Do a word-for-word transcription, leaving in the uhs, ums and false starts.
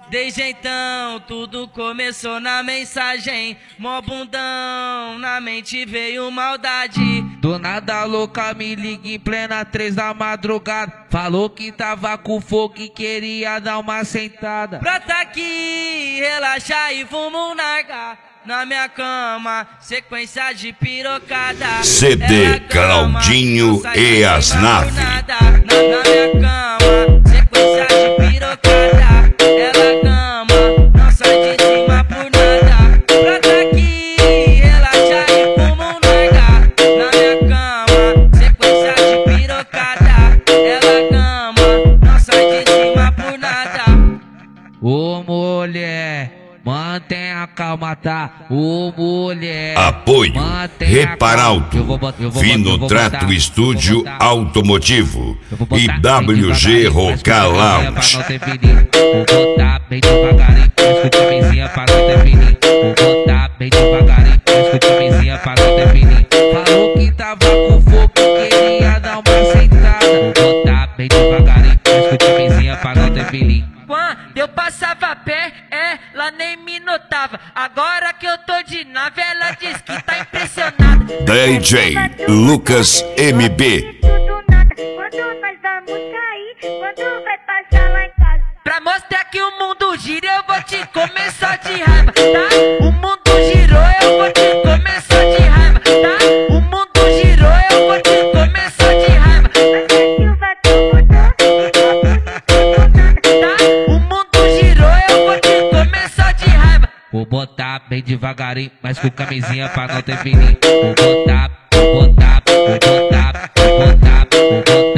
Desde então tudo começou na mensagem. Mó bundão, na mente veio maldade. Do nada a louca me liga em plena três da madrugada. Falou que tava com fogo e queria dar uma sentada. Brota aqui, relaxa e vamos nargar. Na minha cama, sequência de pirocada. C D Claudinho e as naves. Na, na minha cama, sequência de pirocada. Ela cama, não sai de cima por nada. Brota aqui, relaxa e vamos nargar. Na minha cama, sequência de pirocada. Ela cama, não sai de cima por nada. Ô mulher, mantenha a calma, tá? Ô mulher, Apoio Reparauto, Fino botar, Trato vou Estúdio botar, Automotivo botar, e W G Roca Lounge. Vou botar bem devagarinho, mas com camisinha pra não ter fininho. Vou botar bem devagarinho, mas com camisinha pra não ter fininho. Falou que tava com fogo e queria dar uma sentada. Vou botar bem devagarinho, mas com camisinha pra não ter fininho. Quando eu passava a pé, ela nem me notava. Agora que eu tô de nave, ela diz que tá impressionada. D J Lucas M B. Tudo nada, quando nós vamos sair, quando vai passar lá em casa. Pra mostrar que o mundo gira, eu vou te comer só de raiva, tá? O mundo girou, eu vou te comer só de raiva, tá? O mundo girou, eu vou te comer só de raiva. Vou botar bem devagarinho, mas com camisinha pra não ter fininho. Vou botar, vou botar, vou botar, vou botar, vou botar.